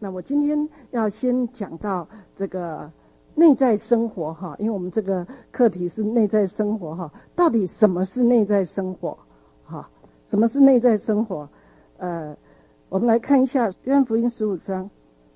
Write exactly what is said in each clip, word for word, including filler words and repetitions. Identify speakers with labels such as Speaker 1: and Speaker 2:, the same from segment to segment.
Speaker 1: 那我今天要先讲到这个内在生活哈，因为我们这个课题是内在生活哈，到底什么是内在生活？哈，什么是内在生活？呃，我们来看一下约翰福音十五章。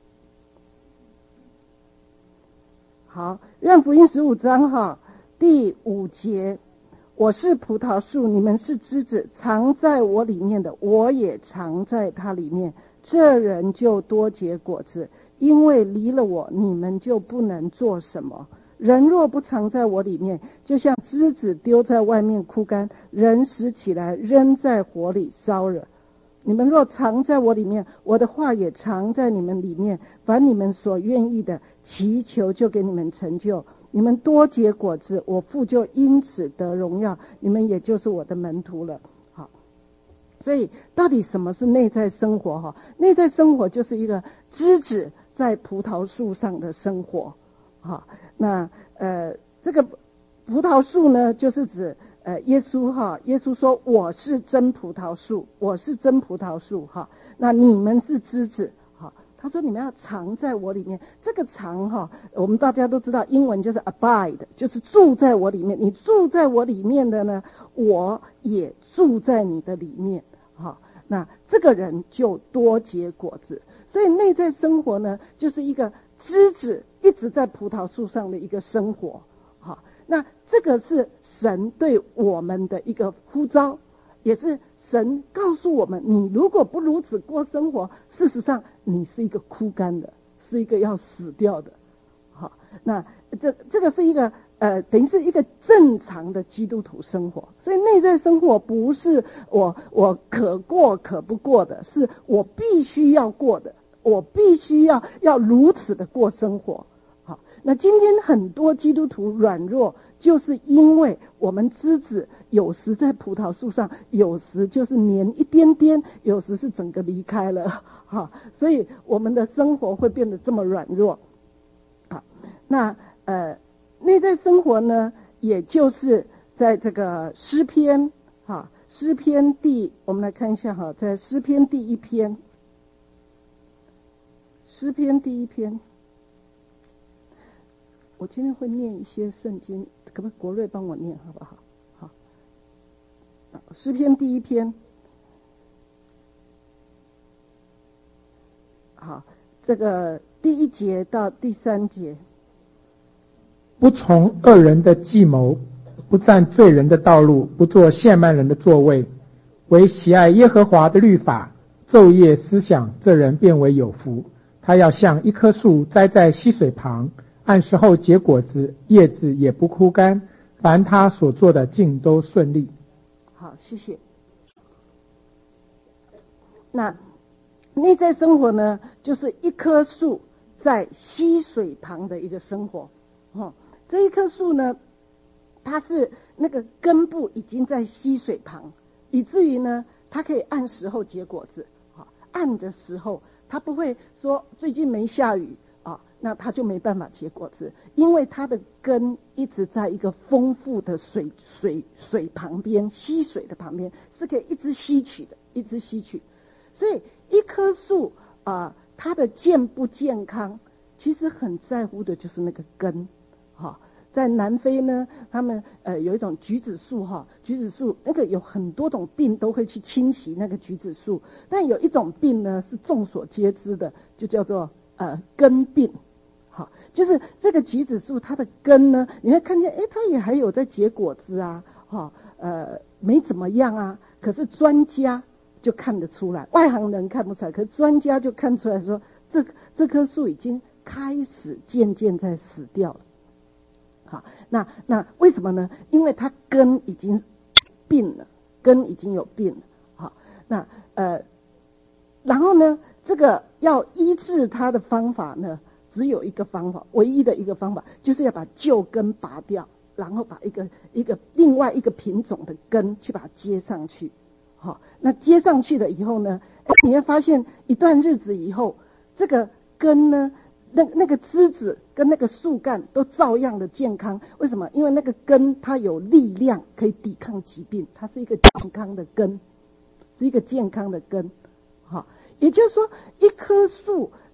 Speaker 1: 好，约翰福音十五章哈，第五节，我是葡萄树，你们是枝子，藏在我里面的，我也藏在他里面，这人就多结果子，因为离了我，你们就不能做什么。人若不藏在我里面，就像枝子丢在外面枯干，人拾起来扔在火里烧了。你们若藏在我里面，我的话也藏在你们里面，凡你们所愿意的，祈求就给你们成就。你们多结果子，我父就因此得荣耀，你们也就是我的门徒了。好，所以到底什么是内在生活？哈，内在生活就是一个枝子在葡萄树上的生活。好，那呃，这个葡萄树呢，就是指呃耶稣哈，耶稣说我是真葡萄树，我是真葡萄树哈，那你们是枝子。他说你们要藏在我里面，这个藏哈，我们大家都知道英文就是 abide， 就是住在我里面。你住在我里面的呢，我也住在你的里面。好，那这个人就多结果子。所以内在生活呢，就是一个枝子一直在葡萄树上的一个生活。好，那这个是神对我们的一个呼召，也是神告诉我们，你如果不如此过生活，事实上你是一个枯干的，是一个要死掉的。好，那这这个是一个呃，等于是一个正常的基督徒生活。所以内在生活不是我我可过可不过的，是我必须要过的，我必须要要如此的过生活。好，那今天很多基督徒软弱，就是因为我们枝子有时在葡萄树上，有时就是粘一点点，有时是整个离开了。好，所以我们的生活会变得这么软弱。好，那呃，内在生活呢，也就是在这个诗篇，哈，诗篇第，我们来看一下哈，在诗篇第一篇，诗篇第一篇。我今天会念一些圣经，可不可以国瑞帮我念好不好？好，诗篇第一篇。好，这个第一节到第三节。
Speaker 2: 不从恶人的计谋，不站罪人的道路，不做亵慢人的座位，唯喜爱耶和华的律法，昼夜思想，这人便为有福。他要像一棵树栽在溪水旁，按时候结果子，叶子也不枯干，凡他所做的尽都顺利。
Speaker 1: 好，谢谢。那内在生活呢，就是一棵树在溪水旁的一个生活。哦，这一棵树呢，它是那个根部已经在溪水旁，以至于呢，它可以按时候结果子。好，按的时候，它不会说最近没下雨啊，那它就没办法结果子，因为它的根一直在一个丰富的水水水旁边，溪水的旁边，是可以一直吸取的，一直吸取。所以一棵树啊、呃，它的健不健康，其实很在乎的就是那个根。哈、哦，在南非呢，他们呃有一种橘子树哈，橘子树那个有很多种病都会去侵袭那个橘子树，但有一种病呢是众所皆知的，就叫做呃根病。好，就是这个橘子树它的根呢，你会看见，哎，它也还有在结果子啊，哈、哦，呃没怎么样啊，可是专家就看得出来，外行人看不出来，可是专家就看出来说，这这棵树已经开始渐渐在死掉了。好，那那为什么呢？因为它根已经病了，根已经有病了。好，那呃，然后呢，这个要医治它的方法呢，只有一个方法，唯一的一个方法，就是要把旧根拔掉，然后把一个一个另外一个品种的根去把它接上去。好，那接上去了以后呢，你会发现一段日子以后，这个根呢，那那个枝子跟那个树干都照样的健康。为什么？因为那个根它有力量可以抵抗疾病，它是一个健康的根，是一个健康的根。好，也就是说，一棵树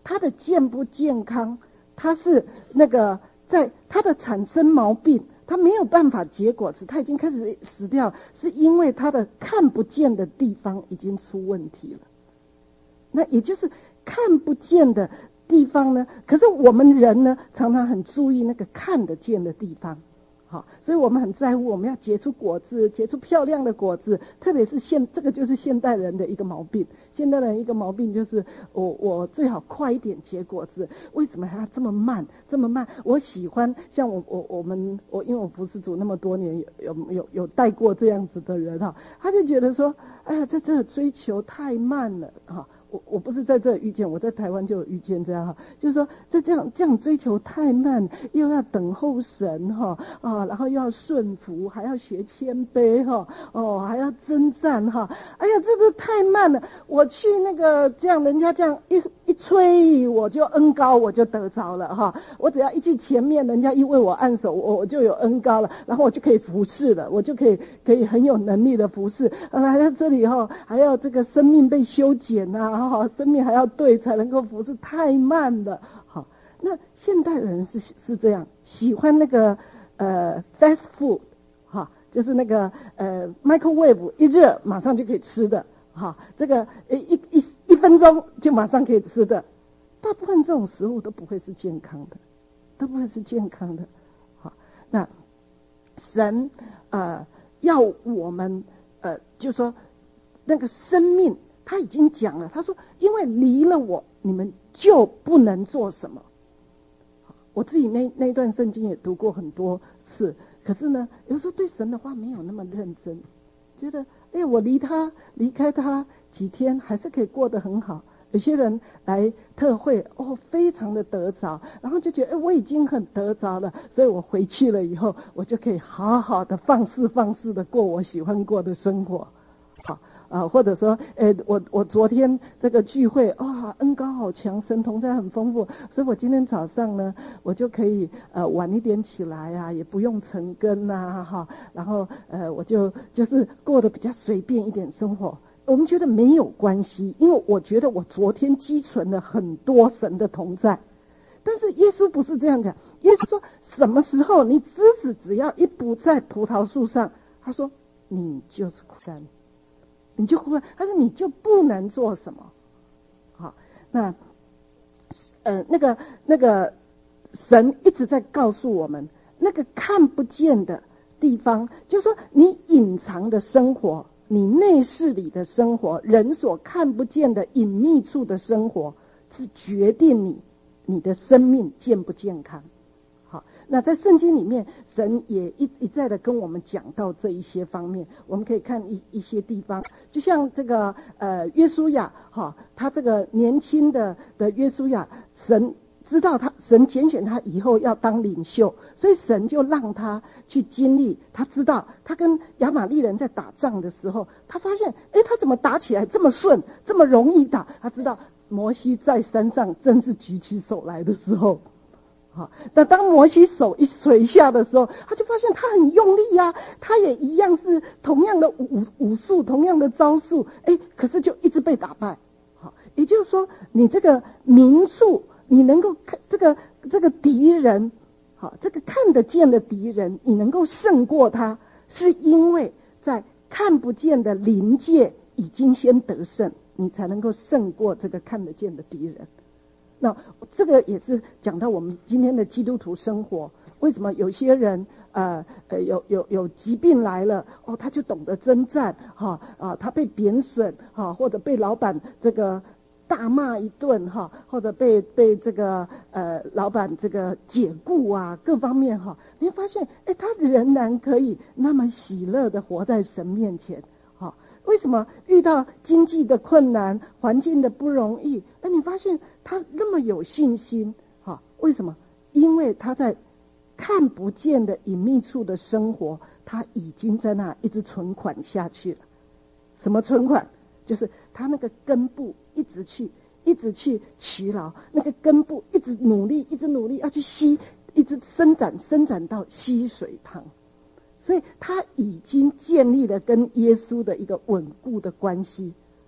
Speaker 1: 它的健不健康，它是那个在它的产生毛病，它没有办法结果子，它已经开始死掉，是因为它的看不见的地方已经出问题了。那也就是看不见的地方呢，可是我们人呢，常常很注意那个看得见的地方。好，所以我们很在乎，我们要结出果子，结出漂亮的果子。特别是现这个就是现代人的一个毛病。现代人一个毛病就是，我我最好快一点结果子，为什么还要这么慢？这么慢？我喜欢像我我我们我因为我服侍主那么多年，有有有有带过这样子的人哈，他就觉得说，哎呀，在这追求太慢了哈。我我不是在这遇见，我在台湾就有遇见这样哈，就是说这这样这样追求太慢，又要等候神哈啊，然后又要顺服，还要学谦卑哈哦，还要征战哈，哎呀，这个太慢了。我去那个这样，人家这样一一吹，我就恩高，我就得着了哈。我只要一去前面，人家一为我按手，我我就有恩高了，然后我就可以服侍了，我就可以可以很有能力的服侍。来到这里哈，还要这个生命被修剪啊。好，生命还要对才能够服侍，太慢了。好，那现代人是是这样，喜欢那个呃 fast food， 哈，就是那个呃 microwave 一热马上就可以吃的，哈，这个一一一分钟就马上可以吃的，大部分这种食物都不会是健康的，都不会是健康的。好，那神呃要我们呃就说那个生命。他已经讲了，他说因为离了我你们就不能做什么。我自己那那段圣经也读过很多次，可是呢有时候对神的话没有那么认真，觉得哎，我离他离开他几天还是可以过得很好。有些人来特会哦非常的得着，然后就觉得哎我已经很得着了，所以我回去了以后我就可以好好的放肆放肆的过我喜欢过的生活。好啊，或者说，诶，我我昨天这个聚会啊、哦，恩膏好强，神同在很丰富，所以我今天早上呢，我就可以呃晚一点起来啊，也不用晨更啊，哈，然后呃我就就是过得比较随便一点生活。我们觉得没有关系，因为我觉得我昨天积存了很多神的同在。但是耶稣不是这样讲，耶稣说什么时候你枝子只要一不在葡萄树上，他说你就是枯干。你就哭了，他说你就不能做什么。好，那呃那个那个神一直在告诉我们，那个看不见的地方，就是说你隐藏的生活，你内室里的生活，人所看不见的隐秘处的生活，是决定你你的生命健不健康。好，那在圣经里面，神也一一再的跟我们讲到这一些方面。我们可以看一一些地方，就像这个呃约书亚哈，他这个年轻的的约书亚，神知道他神拣选他以后要当领袖，所以神就让他去经历。他知道他跟亚玛力人在打仗的时候，他发现哎，他怎么打起来这么顺，这么容易打？他知道摩西在山上真是举起手来的时候。好，那当摩西手一垂下的时候，他就发现他很用力啊，他也一样是同样的武武术，同样的招数，哎，可是就一直被打败。好，也就是说，你这个明处，你能够看这个这个敌人，好，这个看得见的敌人，你能够胜过他，是因为在看不见的临界已经先得胜，你才能够胜过这个看得见的敌人。那这个也是讲到我们今天的基督徒生活，为什么有些人呃呃有有有疾病来了哦，他就懂得征战哈啊，他被贬损哈，或者被老板这个大骂一顿哈，或者被被这个呃老板这个解雇啊，各方面哈，你会发现哎，他仍然可以那么喜乐的活在神面前。为什么遇到经济的困难、环境的不容易，哎，你发现他那么有信心？哈，为什么？因为他在看不见的隐秘处的生活，他已经在那一直存款下去了。什么存款？就是他那个根部一直去，一直去取劳，那个根部一直努力，一直努力要去吸，一直伸展，伸展到溪水旁。所以他已经建立了跟耶稣的一个稳固的关系，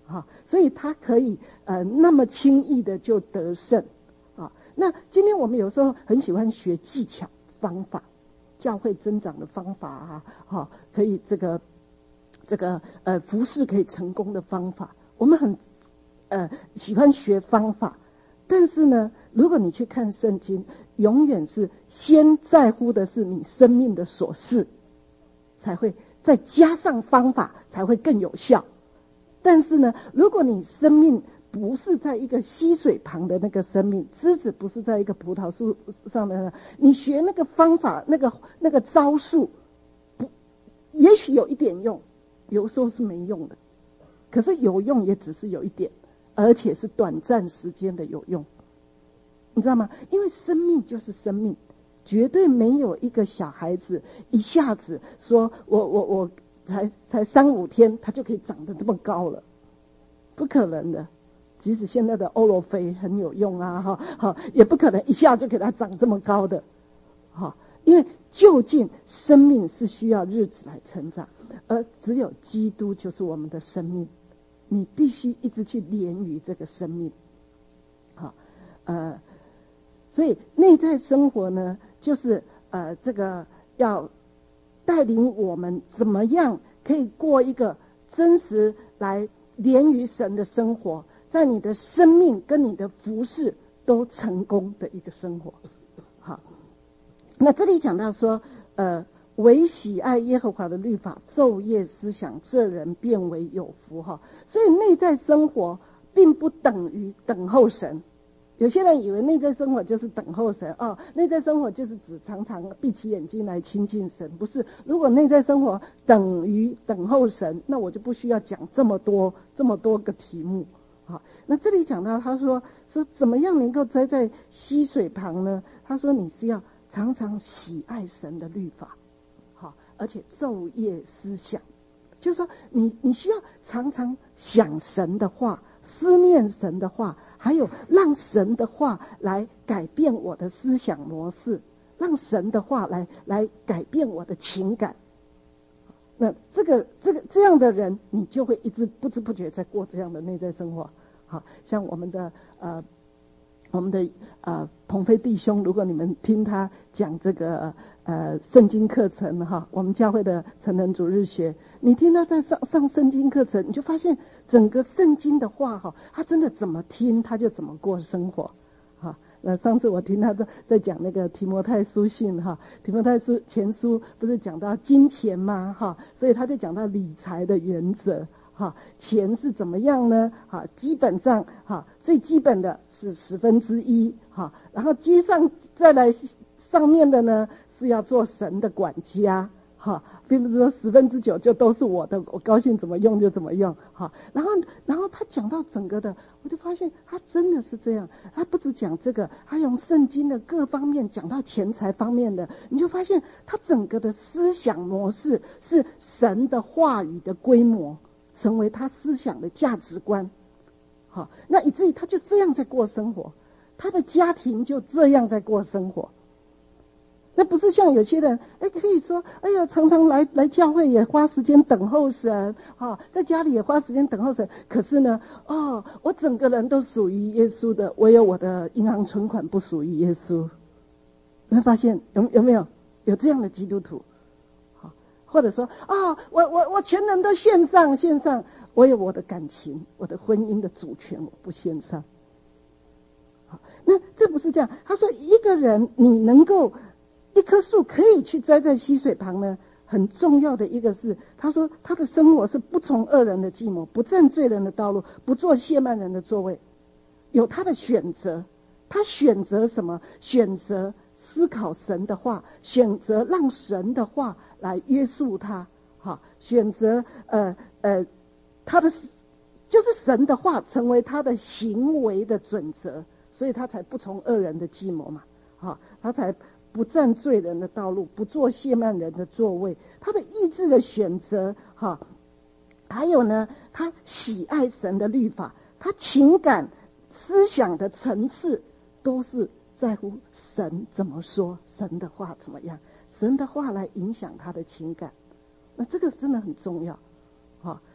Speaker 1: 哈，所以他可以呃那么轻易的就得胜啊。那今天我们有时候很喜欢学技巧方法，教会增长的方法啊，哈，可以这个这个呃服侍可以成功的方法，我们很呃喜欢学方法，但是呢，如果你去看圣经，永远是先在乎的是你生命的琐事，才会再加上方法才会更有效。但是呢，如果你生命不是在一个溪水旁的那个生命，枝子不是在一个葡萄树上的，你学那个方法，那个那个招数，不，也许有一点用，有时候是没用的。可是有用也只是有一点，而且是短暂时间的有用，你知道吗？因为生命就是生命，绝对没有一个小孩子一下子说我我我才才三五天他就可以长得这么高了，不可能的。即使现在的欧罗菲很有用啊，哈，哈，也不可能一下就给他长这么高的，哈，因为究竟生命是需要日子来成长，而只有基督就是我们的生命，你必须一直去连于这个生命，好，呃，所以内在生活呢，就是呃，这个要带领我们怎么样可以过一个真实来连于神的生活。在你的生命跟你的服事都成功的一个生活。好，那这里讲到说，呃，唯喜爱耶和华的律法，昼夜思想，这人变为有福哈。所以内在生活并不等于等候神。有些人以为内在生活就是等候神哦，内在生活就是指常常闭起眼睛来亲近神，不是。如果内在生活等于等候神，那我就不需要讲这么多这么多个题目。好，那这里讲到他说说怎么样能够栽在溪水旁呢？他说你是要常常喜爱神的律法，好，而且昼夜思想，就是说你你需要常常想神的话，思念神的话，还有让神的话来改变我的思想模式，让神的话来来改变我的情感。那这个这个这样的人，你就会一直不知不觉在过这样的内在生活。好像我们的呃我们的呃鹏飞弟兄，如果你们听他讲这个呃圣经课程哈，我们教会的成人主日学，你听他在上上圣经课程，你就发现整个圣经的话哈，他真的怎么听他就怎么过生活。哈，那上次我听他在在讲那个提摩太书信哈，提摩太书前书不是讲到金钱吗？哈，所以他就讲到理财的原则。哈，钱是怎么样呢？哈，基本上哈，最基本的是十分之一哈，然后接上再来上面的呢是要做神的管家哈，并不是说十分之九就都是我的，我高兴怎么用就怎么用哈。然后然后他讲到整个的，我就发现他真的是这样，他不只讲这个，他用圣经的各方面讲到钱财方面的，你就发现他整个的思想模式是神的话语的规模。成为他思想的价值观，好，那以至于他就这样在过生活，他的家庭就这样在过生活。那不是像有些人，哎，可以说，哎呀，常常来来教会也花时间等候神，哈，在家里也花时间等候神。可是呢，哦，我整个人都属于耶稣的，唯有我的银行存款不属于耶稣。你会发现有有没有有这样的基督徒？或者说啊、哦，我我我全人都献上献上，我有我的感情，我的婚姻的主权，我不献上。好，那这不是这样。他说，一个人你能够一棵树可以去栽在溪水旁呢，很重要的一个是，他说他的生活是不从恶人的计谋，不占罪人的道路，不做亵慢人的座位，有他的选择。他选择什么？选择思考神的话，选择让神的话来约束他，哈，选择呃呃他的就是神的话成为他的行为的准则，所以他才不从恶人的计谋嘛，哈，他才不占罪人的道路，不做亵慢人的座位，他的意志的选择，哈，还有呢，他喜爱神的律法，他情感思想的层次都是在乎神怎么说，神的话怎么样，神的话来影响他的情感。那这个真的很重要，好，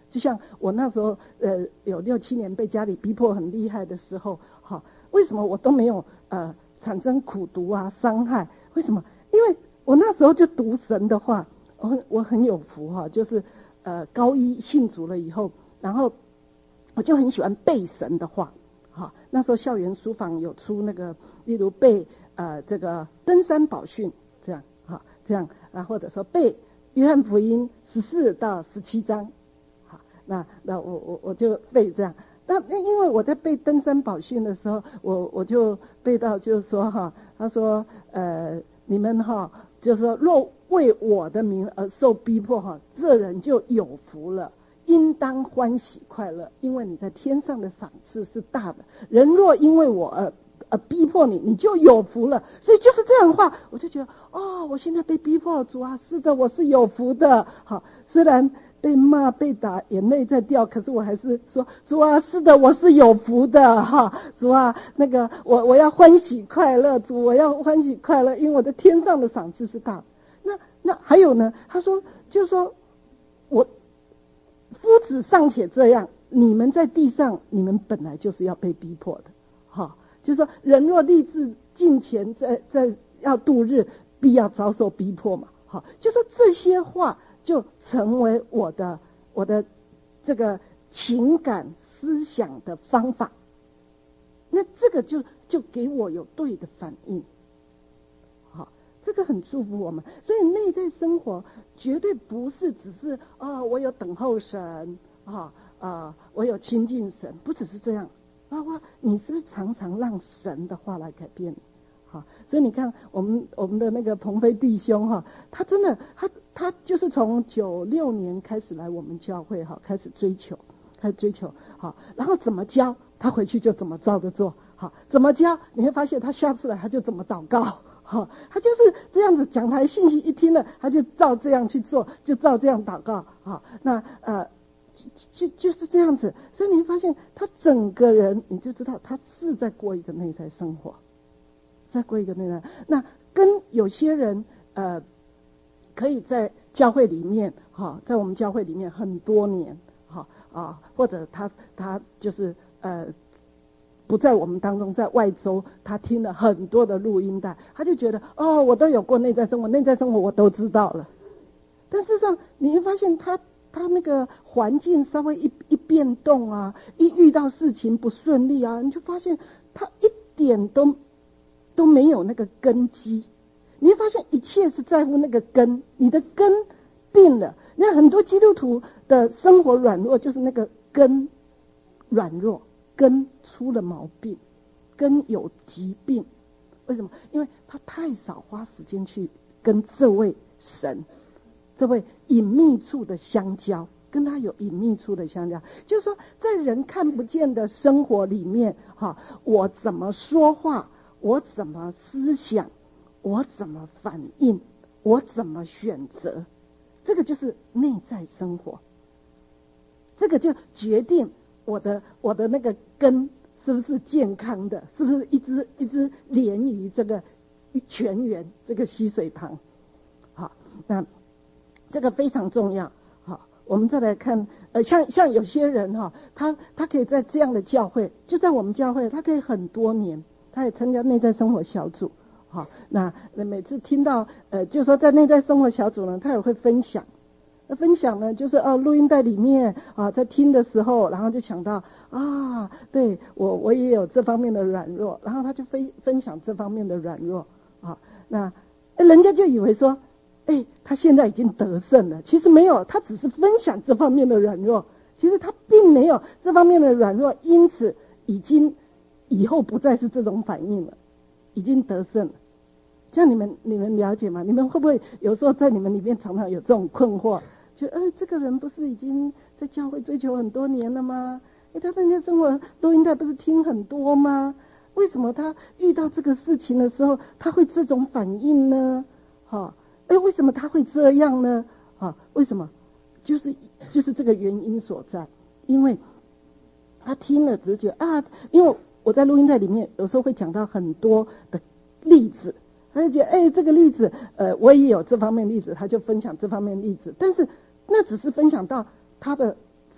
Speaker 1: 就像我那时候呃有六七年被家里逼迫很厉害的时候，哈，为什么我都没有呃产生苦毒啊伤害？为什么？因为我那时候就读神的话，我我很有福哈，就是呃高一信主了以后，然后我就很喜欢背神的话，哈，那时候校园书房有出那个，例如背呃这个登山宝训这样，哈，这样啊，或者说背约翰福音十四到十七章。那那我我我就背这样，那因为我在背登山宝训的时候，我我就背到就是说哈，他说呃你们哈就是说若为我的名而受逼迫哈，这人就有福了，应当欢喜快乐，因为你在天上的赏赐是大的。人若因为我而呃逼迫你，你就有福了。所以就是这样的话，我就觉得哦，我现在被逼迫，主啊，是的，我是有福的。好，虽然被骂被打，眼泪在掉，可是我还是说，主啊，是的，我是有福的哈，主啊，那个我我要欢喜快乐，主我要欢喜快乐，因为我的天上的赏赐是大的。那那还有呢？他说，就是说我夫子尚且这样，你们在地上，你们本来就是要被逼迫的，哈，就是说人若立志敬虔，在在要度日，必要遭受逼迫嘛，好，就说这些话。就成为我的我的这个情感思想的方法，那这个就就给我有对的反应，好，这个很祝福我们。所以内在生活绝对不是只是啊、哦，我有等候神啊啊、呃，我有亲近神，不只是这样，包括你是不是常常让神的话来改变你？好，所以你看我们我们的那个鹏飞弟兄哈，他真的他他就是从九六年开始来我们教会哈，开始追求，开始追求好，然后怎么教他回去就怎么照着做，好，怎么教你会发现他下次来他就怎么祷告，好，他就是这样子，讲台信息一听了他就照这样去做，就照这样祷告，好，那呃就就就是这样子，所以你会发现他整个人你就知道他是在过一个内在生活。再过一个内在，那跟有些人呃，可以在教会里面哈，在我们教会里面很多年哈啊，或者他他就是呃不在我们当中，在外州，他听了很多的录音带，他就觉得哦，我都有过内在生活，内在生活我都知道了。但事实上，你会发现他他那个环境稍微一一变动啊，一遇到事情不顺利啊，你就发现他一点都。都没有那个根基，你会发现一切是在乎那个根，你的根病了。那很多基督徒的生活软弱，就是那个根软弱，根出了毛病，根有疾病。为什么？因为他太少花时间去跟这位神，这位隐秘处的相交，跟他有隐秘处的相交。就是说，在人看不见的生活里面，哈，我怎么说话？我怎么思想，我怎么反应，我怎么选择，这个就是内在生活。这个就决定我的我的那个根是不是健康的，是不是一直一直连于这个泉源这个溪水旁。好，那这个非常重要。好，我们再来看，呃，像像有些人哈，他他可以在这样的教会，就在我们教会，他可以很多年。他也参加内在生活小组，好，那那每次听到呃，就说在内在生活小组呢，他也会分享，那分享呢就是哦，录音带里面啊，在听的时候，然后就想到啊，对我我也有这方面的软弱，然后他就分分享这方面的软弱啊，那人家就以为说，哎，他现在已经得胜了，其实没有，他只是分享这方面的软弱，其实他并没有这方面的软弱，因此已经。以后不再是这种反应了，已经得胜了。这样你们你们了解吗？你们会不会有时候在你们里面常常有这种困惑？就呃，这个人不是已经在教会追求很多年了吗？哎，他在那生活录音带不是听很多吗？为什么他遇到这个事情的时候，他会这种反应呢？哈，哎，为什么他会这样呢？哈，为什么？就是就是这个原因所在，因为他听了直觉啊，因为。我在录音带里面有时候会讲到很多的例子，他就觉得哎，这个例子呃我也有这方面例子，他就分享这方面例子，但是那只是分享到他的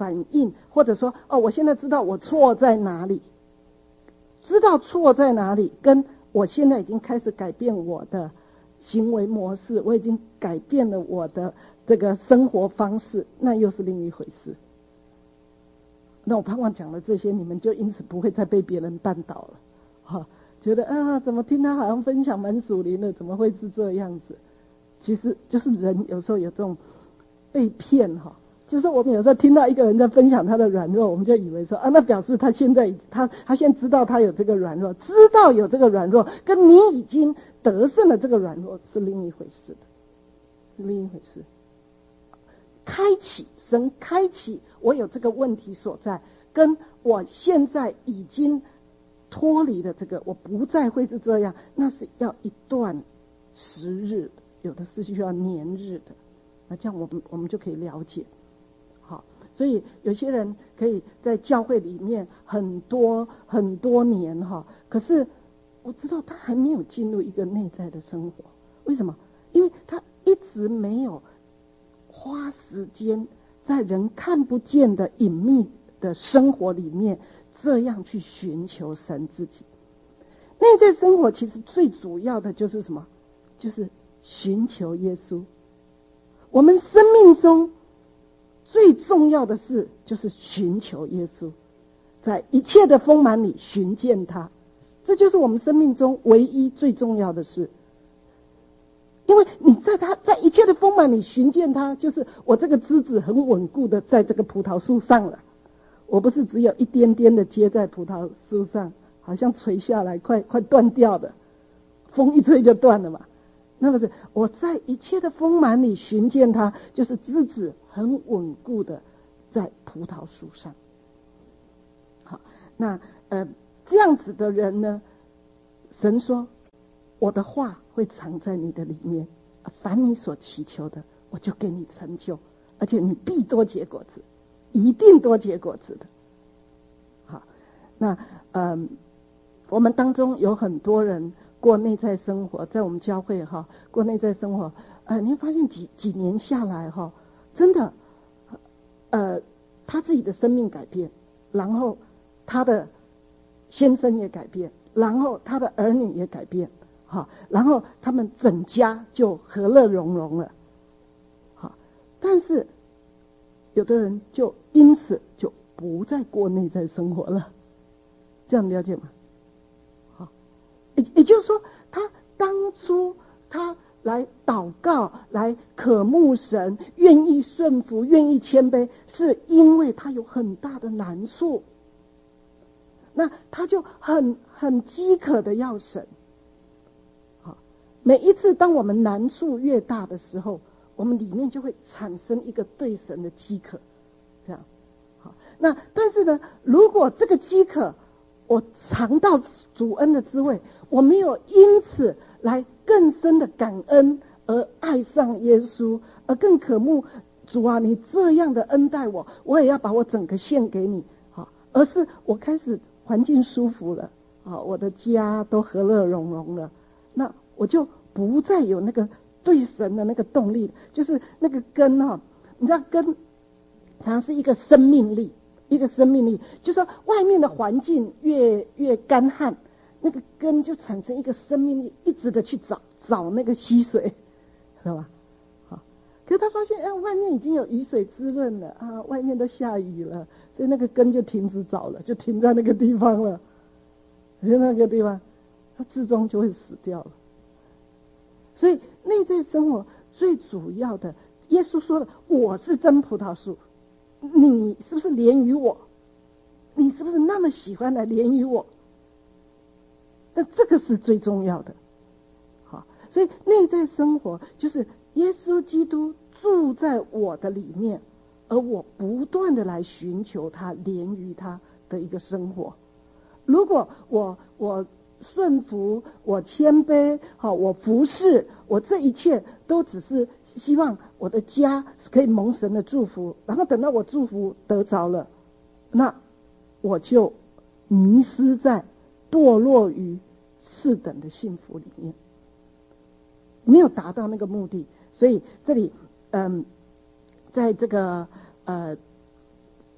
Speaker 1: 反应，或者说哦，我现在知道我错在哪里，知道错在哪里，跟我现在已经开始改变我的行为模式，我已经改变了我的这个生活方式，那又是另一回事。那我盼望讲了这些，你们就因此不会再被别人绊倒了，哈，觉得啊，怎么听他好像分享蛮属灵的，怎么会是这样子？其实就是人有时候有这种被骗哈，就是我们有时候听到一个人在分享他的软弱，我们就以为说啊，那表示他现在他他现在知道他有这个软弱，知道有这个软弱，跟你已经得胜了这个软弱是另一回事的，另一回事。开启神开启我有这个问题所在，跟我现在已经脱离了这个，我不再会是这样，那是要一段时日的，有的是需要年日的。那这样我们我们就可以了解。好，所以有些人可以在教会里面很多很多年哈，可是我知道他还没有进入一个内在的生活。为什么？因为他一直没有花时间在人看不见的隐秘的生活里面，这样去寻求神自己。内在生活其实最主要的就是什么？就是寻求耶稣。我们生命中最重要的事就是寻求耶稣，在一切的丰满里寻见他，这就是我们生命中唯一最重要的事。因为你在他在一切的丰满里寻见他，就是我这个枝子很稳固的在这个葡萄树上了，我不是只有一点点的结在葡萄树上，好像垂下来快快断掉的，风一吹就断了嘛。那么是我在一切的丰满里寻见他，就是枝子很稳固的在葡萄树上。好，那呃这样子的人呢，神说我的话会藏在你的里面，凡你所祈求的我就给你成就，而且你必多结果子，一定多结果子的。好，那嗯、呃，我们当中有很多人过内在生活，在我们教会哈过内在生活，呃，你会发现几几年下来哈，真的，呃，他自己的生命改变，然后他的先生也改变，然后他的儿女也改变，好，然后他们整家就和乐融融了，好，但是有的人就因此就不再过内在生活了，这样了解吗？也也就是说，他当初他来祷告，来渴慕神，愿意顺服，愿意谦卑，是因为他有很大的难处，那他就很很饥渴的要神。好，每一次当我们难处越大的时候，我们里面就会产生一个对神的饥渴，这样。好，那但是呢，如果这个饥渴我尝到主恩的滋味，我没有因此来更深的感恩而爱上耶稣，而更渴慕主啊，你这样的恩待我，我也要把我整个献给你。好，而是我开始环境舒服了，好，我的家都和乐融融了，那我就不再有那个对神的那个动力，就是那个根哈，你知道根常常是一个生命力。一个生命力，就是说外面的环境越越干旱，那个根就产生一个生命力，一直的去找找那个溪水，知道吧？好，可是他发现，哎，外面已经有雨水滋润了啊，外面都下雨了，所以那个根就停止找了，就停在那个地方了，在那个地方，它最终就会死掉了。所以内在生活最主要的，耶稣说了，我是真葡萄树。你是不是连于我？你是不是那么喜欢来连于我？但这个是最重要的。好，所以内在生活就是耶稣基督住在我的里面，而我不断的来寻求他，连于他的一个生活。如果我我顺服，我谦卑，好，我服侍，我这一切都只是希望我的家可以蒙神的祝福，然后等到我祝福得着了，那我就迷失在堕落于次等的幸福里面，没有达到那个目的。所以这里嗯，在这个呃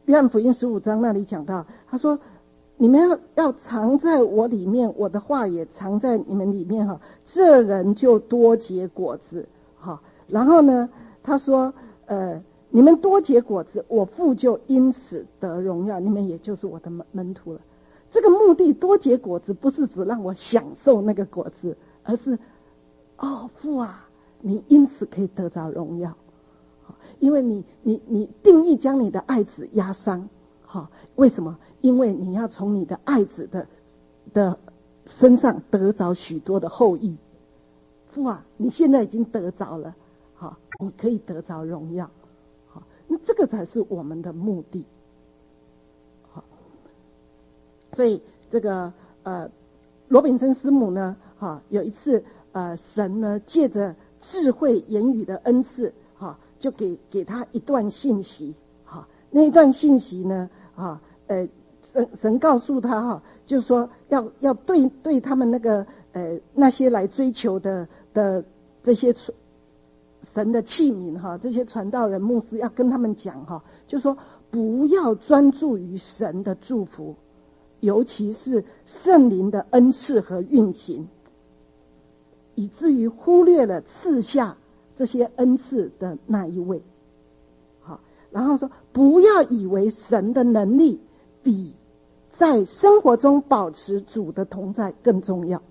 Speaker 1: 约翰福音十五章那里讲到，他说你们要要藏在我里面，我的话也藏在你们里面哈，这人就多结果子哈。然后呢，他说呃你们多结果子，我父就因此得荣耀，你们也就是我的门门徒了。这个目的多结果子不是指让我享受那个果子，而是哦父啊，你因此可以得着荣耀，因为你你你定义将你的爱子压伤，好，为什么？因为你要从你的爱子的的身上得着许多的后裔。父啊，你现在已经得着了，好，你可以得着荣耀，好，那这个才是我们的目的。好，所以这个呃罗秉森师母呢，哈，有一次呃神呢借着智慧言语的恩赐，哈，就给给他一段信息，哈，那一段信息呢，啊，呃，神神告诉他哈，就是说要要对对他们那个呃那些来追求的的这些神的器皿哈，这些传道人牧师要跟他们讲哈，就是说不要专注于神的祝福，尤其是圣灵的恩赐和运行，以至于忽略了赐下这些恩赐的那一位。好，然后说不要以为神的能力比在生活中保持主的同在更重要。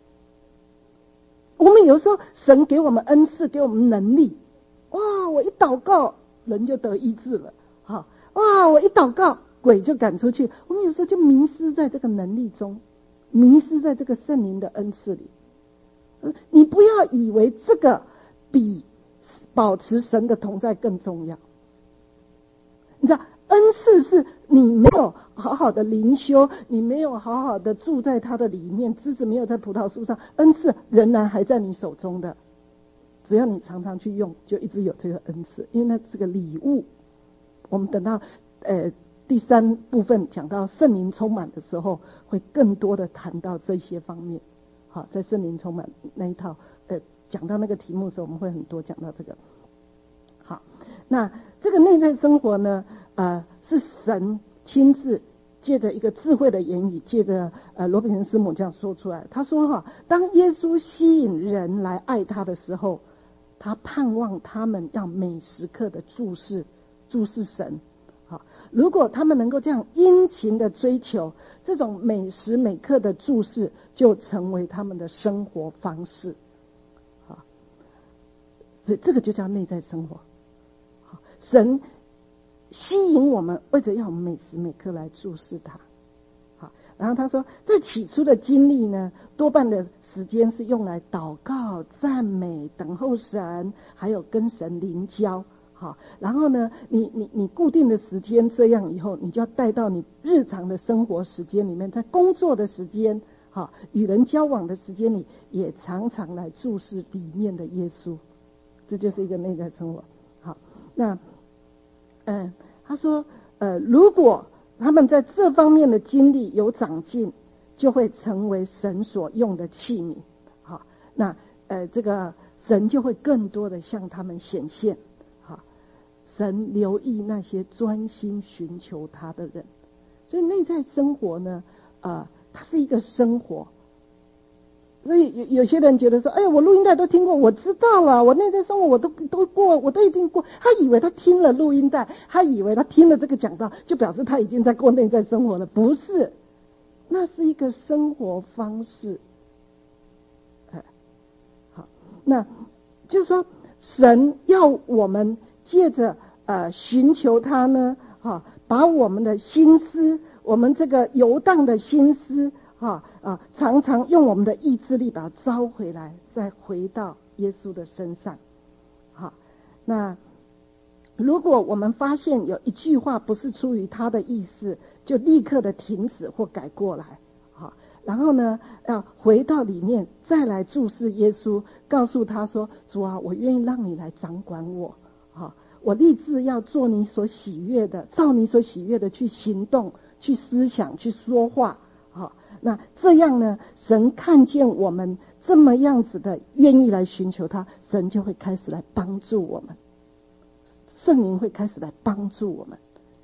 Speaker 1: 我们有时候神给我们恩赐，给我们能力，哇，我一祷告人就得医治了，好，哇，我一祷告鬼就赶出去。我们有时候就迷失在这个能力中，迷失在这个圣灵的恩赐里。你不要以为这个比保持神的同在更重要。你知道恩赐是你没有好好的灵修，你没有好好的住在他的里面，枝子没有在葡萄树上，恩赐仍然还在你手中的，只要你常常去用，就一直有这个恩赐，因为那是个礼物。我们等到呃第三部分讲到圣灵充满的时候，会更多的谈到这些方面。好，在圣灵充满那一套呃讲到那个题目的时候，我们会很多讲到这个。好，那这个内在生活呢，呃，是神亲自借着一个智慧的言语，借着呃罗秉森师母这样说出来。他说哈，当耶稣吸引人来爱他的时候，他盼望他们要每时刻的注视注视神。好，如果他们能够这样殷勤的追求，这种每时每刻的注视就成为他们的生活方式。好，所以这个就叫内在生活。神吸引我们，为着要我们每时每刻来注视他。好，然后他说，在起初的经历呢，多半的时间是用来祷告、赞美、等候神，还有跟神灵交。好，然后呢，你你你固定的时间这样以后，你就要带到你日常的生活时间里面，在工作的时间，好，与人交往的时间里，也常常来注视里面的耶稣。这就是一个内在生活。好，那。嗯，他说，呃，如果他们在这方面的经历有长进，就会成为神所用的器皿。好，那呃，这个神就会更多的向他们显现。好，神留意那些专心寻求他的人，所以内在生活呢，呃，它是一个生活。所以有有些人觉得说，哎呀，我录音带都听过，我知道了，我内在生活我都都过，我都一定过。他以为他听了录音带，他以为他听了这个讲道，就表示他已经在过内在生活了。不是，那是一个生活方式。哎，好，那就是说，神要我们借着呃寻求他呢，哈，把我们的心思，我们这个游荡的心思。啊啊！常常用我们的意志力把它招回来，再回到耶稣的身上。好，那如果我们发现有一句话不是出于他的意思，就立刻的停止或改过来。好，然后呢，要回到里面再来注视耶稣，告诉他说：“主啊，我愿意让你来掌管我。好，我立志要做你所喜悦的，照你所喜悦的去行动、去思想、去说话。”好。那这样呢，神看见我们这么样子的愿意来寻求他，神就会开始来帮助我们，圣灵会开始来帮助我们，来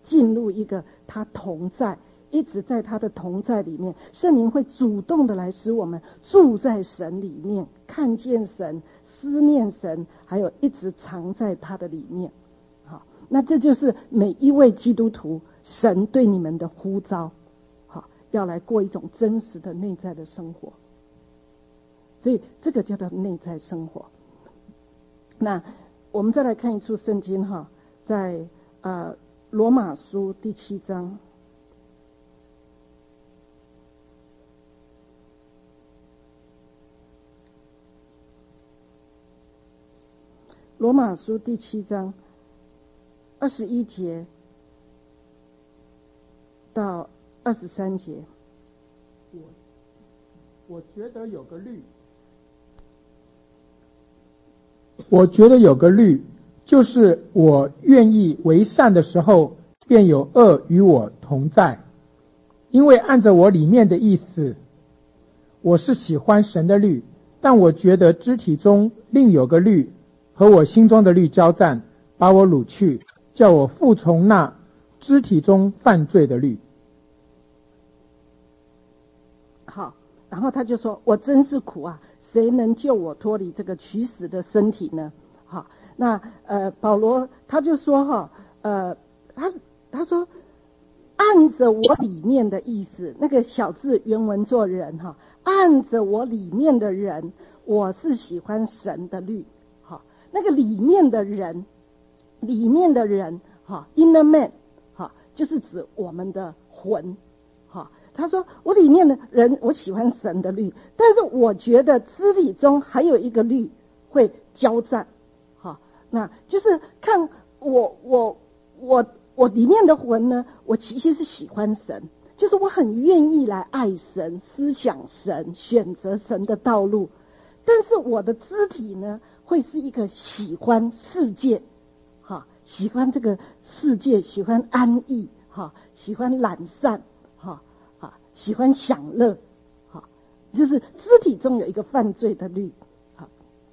Speaker 1: 进入一个他同在，一直在他的同在里面，圣灵会主动的来使我们住在神里面，看见神，思念神，还有一直藏在他的里面。好，那这就是每一位基督徒神对你们的呼召，好，要来过一种真实的内在的生活。所以这个叫做内在生活。那我们再来看一处圣经哈，在呃罗马书第七章。罗马书第七章二十一节到二十三节。
Speaker 2: 我我觉得有个律，我觉得有个律，就是我愿意为善的时候，便有恶与我同在。因为按着我里面的意思，我是喜欢神的律，但我觉得肢体中另有个律和我心中的律交战，把我掳去，叫我服从那肢体中犯罪的律。
Speaker 1: 好，然后他就说，我真是苦啊，谁能救我脱离这个取死的身体呢？好，那呃保罗他就说哈，呃他他说按着我里面的意思，那个小字原文做人哈，按着我里面的人，我是喜欢神的律。好，那个里面的人，里面的人哈 ，inner man 哈，就是指我们的魂。哈，他说我里面的人，我喜欢神的律，但是我觉得肢体中还有一个律会交战。好，那就是看我我我我里面的魂呢，我其实是喜欢神，就是我很愿意来爱神、思想神、选择神的道路，但是我的肢体呢，会是一个喜欢世界，哈，喜欢这个世界，喜欢安逸，哈，喜欢懒散，哈，啊，喜欢享乐，哈，就是肢体中有一个犯罪的律，好。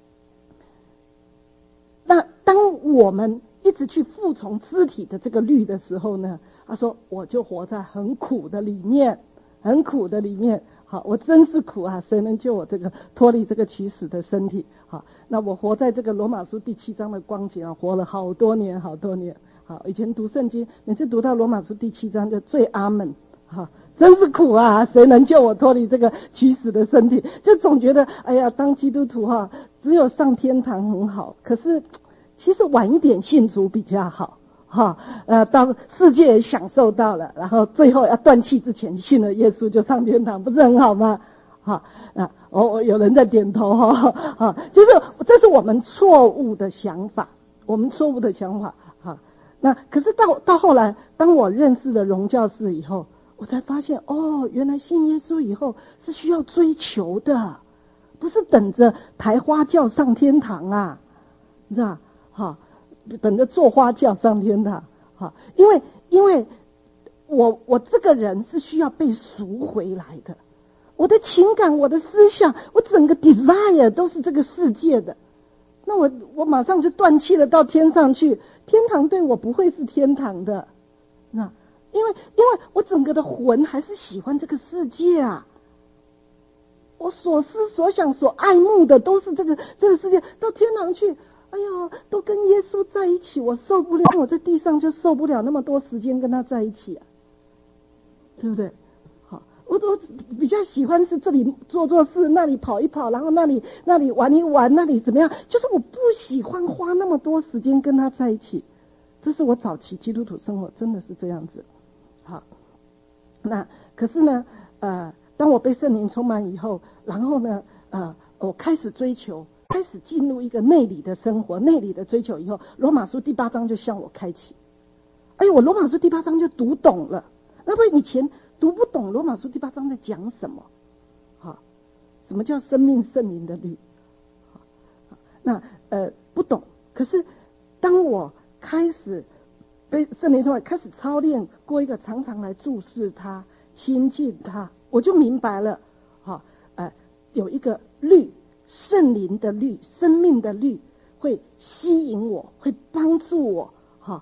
Speaker 1: 那当我们一直去服从肢体的这个律的时候呢，他说我就活在很苦的里面，很苦的里面。好，我真是苦啊！谁能救我这个脱离这个取死的身体？好，那我活在这个罗马书第七章的光景啊，活了好多年，好多年。好，以前读圣经，每次读到罗马书第七章就最阿门。好，真是苦啊！谁能救我脱离这个取死的身体？就总觉得，哎呀，当基督徒哈、啊，只有上天堂很好，可是其实晚一点信主比较好。哈，呃，到世界也享受到了，然后最后要断气之前信了耶稣就上天堂，不是很好吗？哈，啊，我我有人在点头哈，哈，就是这是我们错误的想法，我们错误的想法哈。那可是到到后来，当我认识了荣教士以后，我才发现哦，原来信耶稣以后是需要追求的，不是等着抬花轿上天堂啊，你知道？哈。等着坐花轿上天堂，好，因为因为我我这个人是需要被赎回来的，我的情感、我的思想、我整个 desire 都是这个世界的，那我我马上就断气了，到天上去，天堂对我不会是天堂的，那因为因为我整个的魂还是喜欢这个世界啊，我所思所想所爱慕的都是这个这个世界，到天堂去。哎呦，都跟耶稣在一起，我受不了，我在地上就受不了那么多时间跟他在一起啊，对不对？好，我我比较喜欢是这里做做事，那里跑一跑，然后那里那里玩一玩，那里怎么样？就是我不喜欢花那么多时间跟他在一起，这是我早期基督徒生活真的是这样子。好，那可是呢，呃，当我被圣灵充满以后，然后呢，呃，我开始追求。开始进入一个内里的生活，内里的追求以后，罗马书第八章就向我开启。哎，我罗马书第八章就读懂了。那么以前读不懂罗马书第八章在讲什么？好，什么叫生命圣灵的律？好，那呃不懂。可是当我开始被圣灵充满，开始操练过一个常常来注视他、亲近他，我就明白了。好，呃，有一个律。圣灵的律，生命的律会吸引我，会帮助我，哈，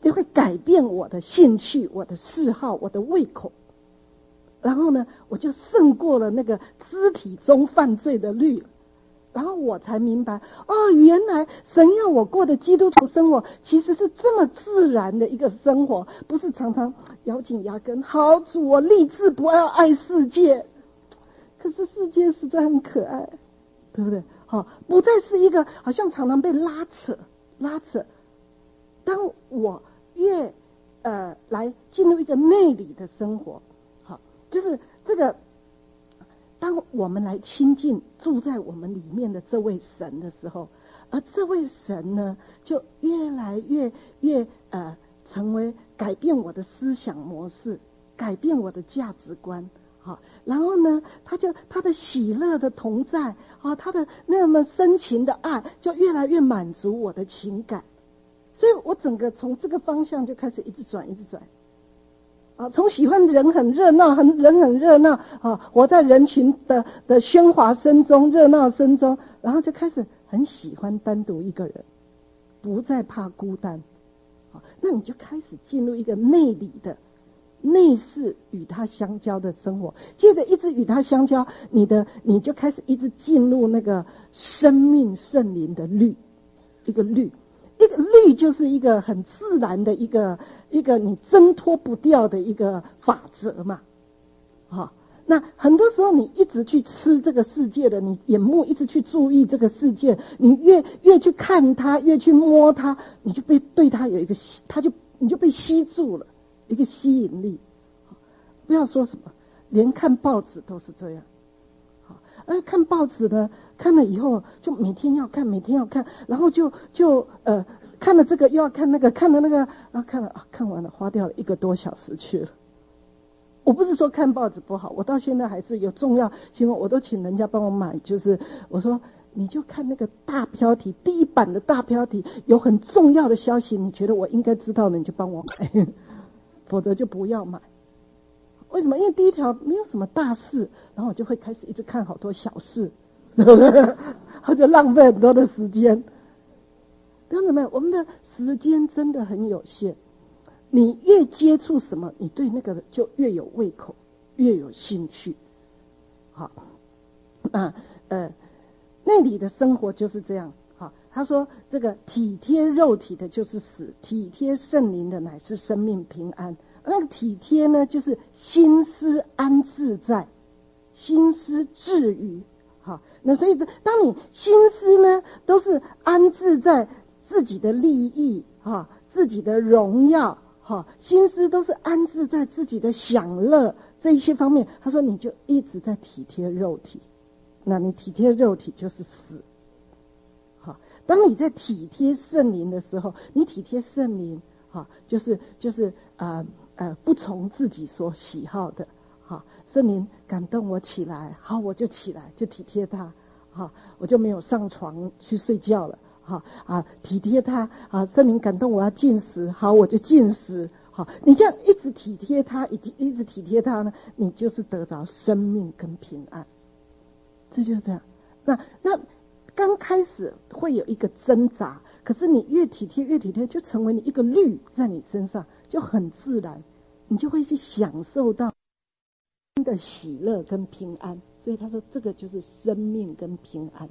Speaker 1: 就会改变我的兴趣、我的嗜好、我的胃口。然后呢，我就胜过了那个肢体中犯罪的律。然后我才明白，哦，原来神要我过的基督徒生活其实是这么自然的一个生活，不是常常咬紧牙根，好主，我立志不要爱世界。可是世界实在很可爱，对不对？好，不再是一个好像常常被拉扯拉扯。当我越呃来进入一个内里的生活，好，就是这个。当我们来亲近住在我们里面的这位神的时候，而这位神呢，就越来越越呃成为改变我的思想模式，改变我的价值观。好，然后呢，他就他的喜乐的同在，啊，他的那么深情的爱，就越来越满足我的情感。所以我整个从这个方向就开始一直转，一直转。啊，从喜欢人很热闹，很人很热闹啊，活在人群的的喧哗声中、热闹声中，然后就开始很喜欢单独一个人，不再怕孤单。啊，那你就开始进入一个内里的内视与他相交的生活，接着一直与他相交，你的你就开始一直进入那个生命圣灵的律，一个律。一个律就是一个很自然的一个一个你挣脱不掉的一个法则嘛，好、哦，那很多时候你一直去吃这个世界的，你眼目一直去注意这个世界，你越越去看它，越去摸它，你就被对它有一个吸，它就你就被吸住了一个吸引力。不要说什么，连看报纸都是这样。而看报纸呢，看了以后就每天要看，每天要看，然后就就呃看了这个又要看那个，看了那个，然后看了啊，看完了花掉了一个多小时去了。我不是说看报纸不好，我到现在还是有重要新闻，我都请人家帮我买，就是我说你就看那个大标题，第一版的大标题有很重要的消息，你觉得我应该知道的，你就帮我买，否则就不要买。为什么？因为第一条没有什么大事，然后我就会开始一直看好多小事，对不对？我就浪费很多的时间。同学们，我们的时间真的很有限，你越接触什么，你对那个就越有胃口，越有兴趣。好，那呃，内里的生活就是这样。好，他说这个体贴肉体的就是死，体贴圣灵的乃是生命平安。那个体贴呢，就是心思安置在，心思置于，好，那所以当你心思呢都是安置在自己的利益，哈，自己的荣耀，哈，心思都是安置在自己的享乐这一些方面，他说你就一直在体贴肉体，那你体贴肉体就是死，好，当你在体贴圣灵的时候，你体贴圣灵，好，就是就是呃。呃，不从自己所喜好的，好，圣灵感动我起来，好，我就起来，就体贴他，好，我就没有上床去睡觉了，好啊，体贴他啊，圣灵感动我要进食，好，我就进食，好，你这样一直体贴他，一直一直体贴他呢，你就是得着生命跟平安，这就是这样。那那刚开始会有一个挣扎，可是你越体贴越体贴，就成为你一个律在你身上。就很自然，你就会去享受到的喜乐跟平安。所以他说，这个就是生命跟平安。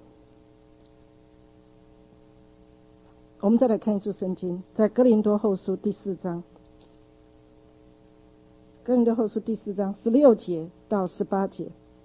Speaker 1: 我们再来看一处圣经，在哥林多后书第四章，哥林多后书第四章十六节到十八节。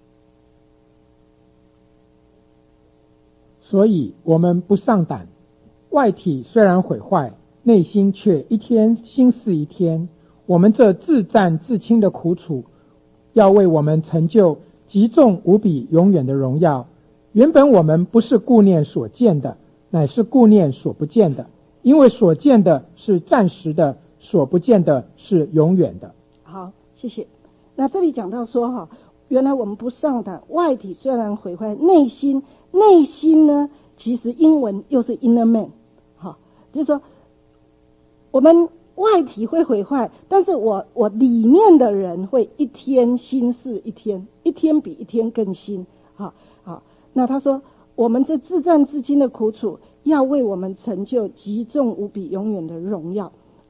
Speaker 2: 所以我们不上胆，外体虽然毁坏，内心却一天新似一天。我们这自战自轻的苦楚，要为我们成就极重无比永远的荣耀。原本我们不是顾念所见的，乃是顾念所不见的，因为所见的是暂时的，所不见的是永远的。
Speaker 1: 好，谢谢。那这里讲到说哈，原来我们不上胆，外体虽然毁坏，内心内心呢，其实英文又是 inner man， 好，就是说我们外体会毁坏，但是我我里面的人会一天新似一天，一天比一天更新。好，好，那他说我们这自战自轻的苦楚，要为我们成就极重无比永远的荣耀。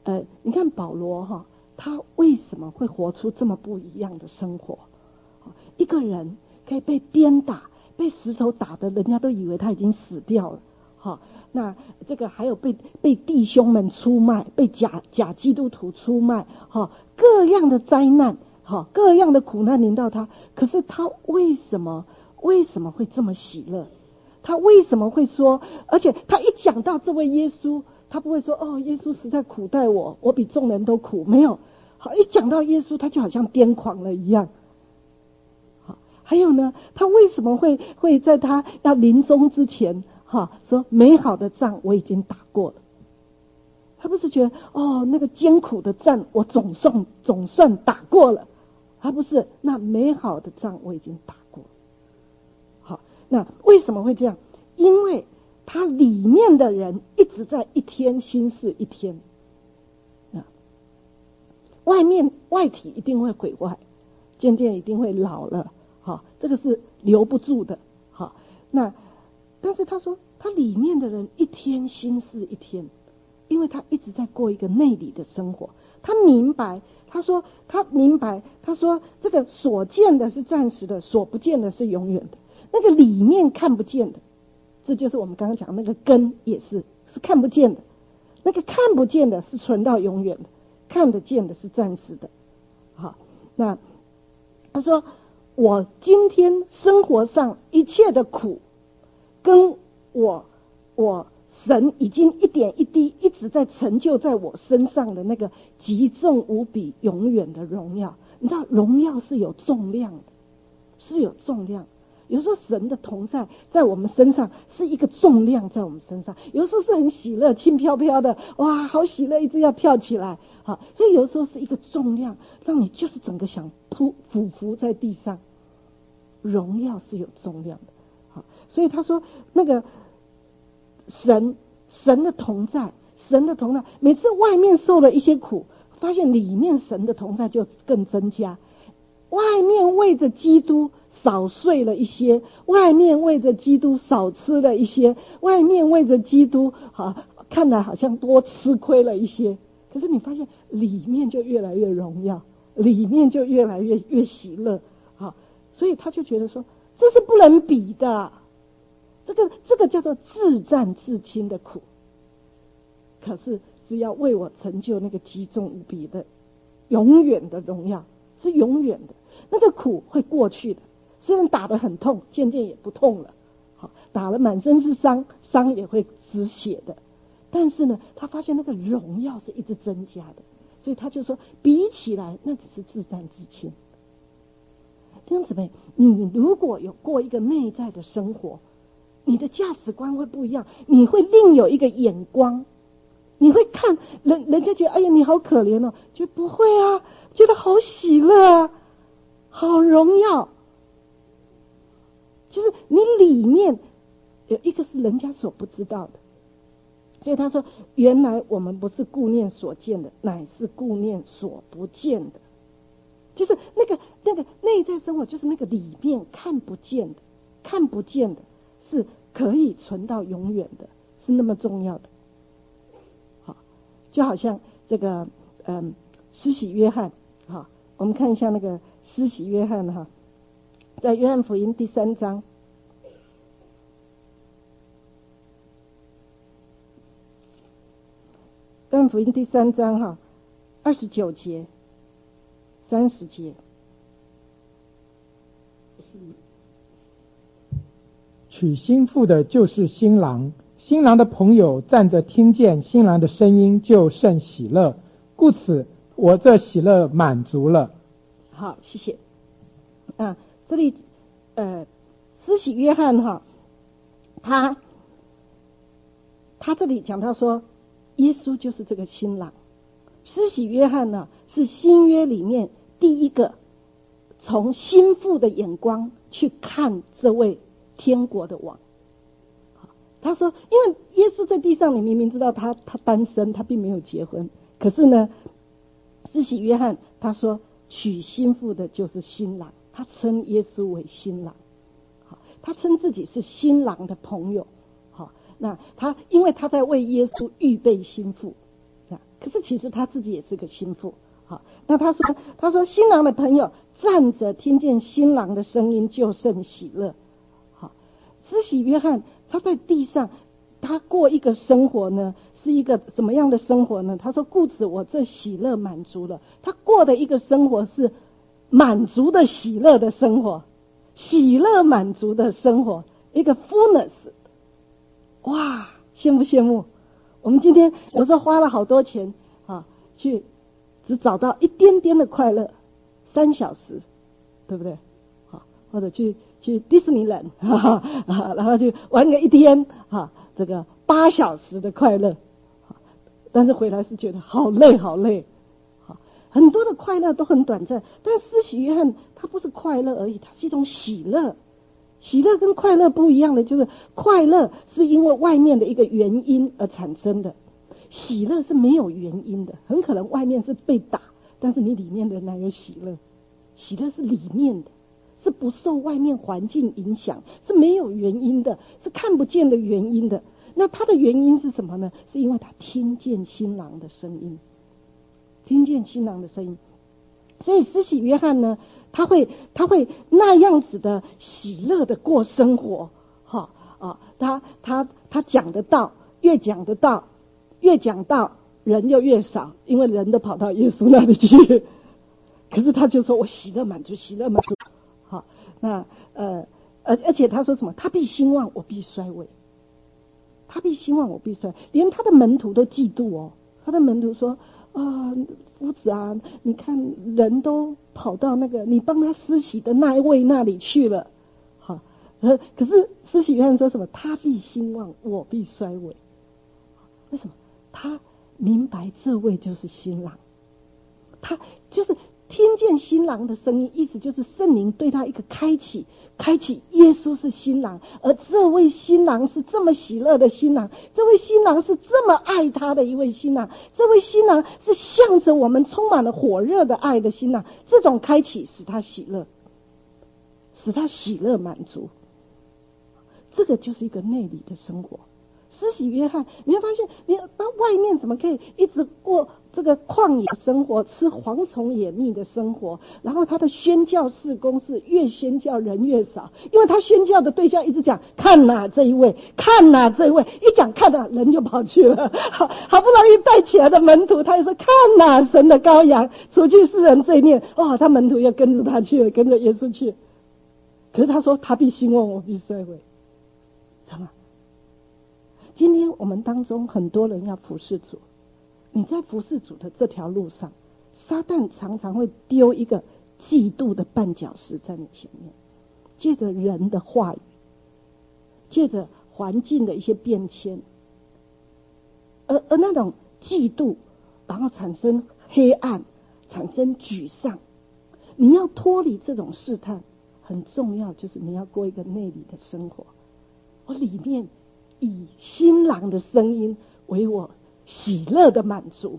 Speaker 1: 呃，你看保罗哈，他为什么会活出这么不一样的生活？一个人可以被鞭打，被石头打的，人家都以为他已经死掉了。好，那这个还有被被弟兄们出卖，被假假基督徒出卖，哈，各样的灾难，哈，各样的苦难临到他。可是他为什么为什么会这么喜乐？他为什么会说？而且他一讲到这位耶稣，他不会说哦，耶稣实在苦待我，我比众人都苦。没有，好，一讲到耶稣，他就好像癫狂了一样。还有呢，他为什么会会在他要临终之前，哈，说美好的仗我已经打过了？他不是觉得哦，那个艰苦的战我总算总算打过了，他不是，那美好的仗我已经打过了。好，那为什么会这样？因为他里面的人一直在一天心思一天，啊，外面外体一定会毁坏，渐渐一定会老了。好，这个是留不住的。好，那但是他说他里面的人一天心思一天，因为他一直在过一个内里的生活。他明白，他说他明白，他说这个所见的是暂时的，所不见的是永远的。那个里面看不见的，这就是我们刚刚讲那个根，也是是看不见的。那个看不见的是存到永远的，看得见的是暂时的。好，那他说我今天生活上一切的苦，跟我我神已经一点一滴一直在成就在我身上的那个极重无比永远的荣耀。你知道荣耀是有重量的，是有重量。有时候神的同在在我们身上是一个重量在我们身上，有时候是很喜乐轻飘飘的，哇好喜乐，一直要跳起来。好，所以有时候是一个重量让你就是整个想扑俯伏在地上。荣耀是有重量的。好，所以他说那个神神的同在，神的同在，每次外面受了一些苦，发现里面神的同在就更增加。外面为着基督少睡了一些，外面为着基督少吃了一些，外面为着基督好看来好像多吃亏了一些，可是你发现里面就越来越荣耀，里面就越来越越喜乐。好，所以他就觉得说这是不能比的，这个这个叫做自战自亲的苦，可是是要为我成就那个极重无比的永远的荣耀，是永远的。那个苦会过去的，虽然打得很痛，渐渐也不痛了，好，打了满身是伤，伤也会止血的，但是呢他发现那个荣耀是一直增加的，所以他就说比起来那只是自战自亲。弟兄姊妹，你如果有过一个内在的生活，你的价值观会不一样，你会另有一个眼光，你会看人人家觉得哎呀你好可怜哦，就不会啊，觉得好喜乐啊，好荣耀。就是你里面有一个是人家所不知道的，所以他说原来我们不是顾念所见的，乃是顾念所不见的。就是那个那个内在生活，就是那个里面看不见的，看不见的是可以存到永远的，是那么重要的。好，就好像这个嗯，施洗约翰，好，我们看一下那个施洗约翰哈，在约翰福音第三章，约翰福音第三章哈，二十九节。三十节，
Speaker 2: 娶新妇的就是新郎，新郎的朋友站着听见新郎的声音就甚喜乐，故此我这喜乐满足了。
Speaker 1: 好，谢谢。啊，这里呃，施洗约翰哈，他他这里讲到说，耶稣就是这个新郎。施洗约翰呢，是新约里面第一个从新妇的眼光去看这位天国的王。他说因为耶稣在地上，你明明知道他他单身，他并没有结婚，可是呢施洗约翰他说娶新妇的就是新郎，他称耶稣为新郎，他称自己是新郎的朋友。好，那他因为他在为耶稣预备新妇， 可是其实他自己也是个心腹。好，那他说他说新郎的朋友站着听见新郎的声音就甚喜乐。好，施洗约翰他在地上他过一个生活呢，是一个什么样的生活呢？他说故此我这喜乐满足了。他过的一个生活是满足的喜乐的生活，喜乐满足的生活，一个 fullness。 哇，羡不羡慕？我们今天有时候花了好多钱啊，去只找到一点点的快乐，三小时，对不对？好，或者去去迪士尼人，哈哈，然后去玩个一天，哈，这个八小时的快乐，但是回来是觉得好累好累。好，很多的快乐都很短暂，但施洗约翰他不是快乐而已，它是一种喜乐。喜乐跟快乐不一样的，就是快乐是因为外面的一个原因而产生的，喜乐是没有原因的，很可能外面是被打，但是你里面仍然有喜乐。喜乐是里面的，是不受外面环境影响，是没有原因的，是看不见的原因的。那它的原因是什么呢？是因为他听见新郎的声音，听见新郎的声音。所以施洗约翰呢，他会他会那样子的喜乐的过生活，哈啊，他他他讲得到，越讲得到，越讲到人就越少，因为人都跑到耶稣那里去。可是他就说我喜乐满足，喜乐满足。好，那呃而而且他说什么？他必兴旺，我必衰微。他必兴旺，我必衰微。连他的门徒都嫉妒哦。他的门徒说啊，夫子啊，你看人都跑到那个你帮他施洗的那一位那里去了。好，呃，可是施洗约翰说什么？他必兴旺，我必衰微。为什么？他明白这位就是新郎，他就是听见新郎的声音，意思就是圣灵对他一个开启，开启耶稣是新郎，而这位新郎是这么喜乐的新郎，这位新郎是这么爱他的一位新郎，这位新郎是向着我们充满了火热的爱的新郎。这种开启使他喜乐，使他喜乐满足，这个就是一个内里的生活。施洗约翰，你会发现，你到外面怎么可以一直过这个旷野生活，吃蝗虫野蜜的生活？然后他的宣教事工是越宣教人越少，因为他宣教的对象一直讲看哪这一位，看哪这一位，一讲看哪人就跑去了。好，好不容易带起来的门徒，他就说看哪神的羔羊，除去世人罪孽。哦，他门徒又跟着他去了，跟着耶稣去。可是他说他必兴旺，我必衰微，怎么？今天我们当中很多人要服侍主，你在服侍主的这条路上，撒旦常常会丢一个嫉妒的绊脚石在你前面，借着人的话语，借着环境的一些变迁，而而那种嫉妒，然后产生黑暗，产生沮丧。你要脱离这种试探，很重要，就是你要过一个内里的生活。我里面以新郎的声音为我喜乐的满足，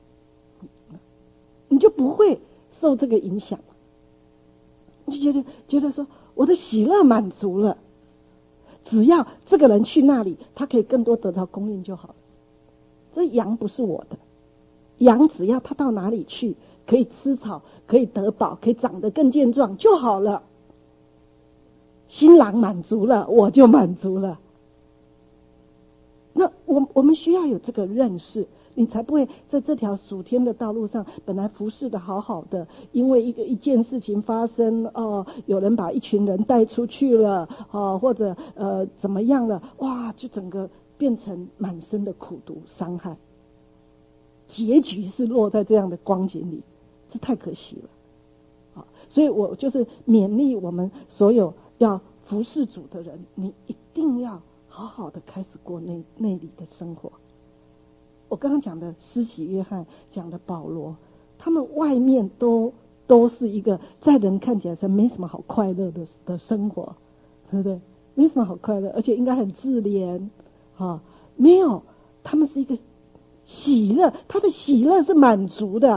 Speaker 1: 你就不会受这个影响，你就觉得觉得说我的喜乐满足了，只要这个人去那里，他可以更多得到供应就好了。这羊不是我的，羊只要他到哪里去，可以吃草，可以得饱，可以长得更健壮就好了。新郎满足了，我就满足了。那我我们需要有这个认识，你才不会在这条属天的道路上，本来服侍的好好的，因为一个一件事情发生，哦，有人把一群人带出去了，哦，或者呃怎么样了，哇，就整个变成满身的苦毒伤害，结局是落在这样的光景里，这太可惜了。好，所以我就是勉励我们所有要服侍主的人，你一定要好好的开始过内内里的生活。我刚刚讲的施洗约翰，讲的保罗，他们外面都都是一个在人看起来是没什么好快乐的的生活，对不对？没什么好快乐，而且应该很自怜啊，没有，他们是一个喜乐，他的喜乐是满足的。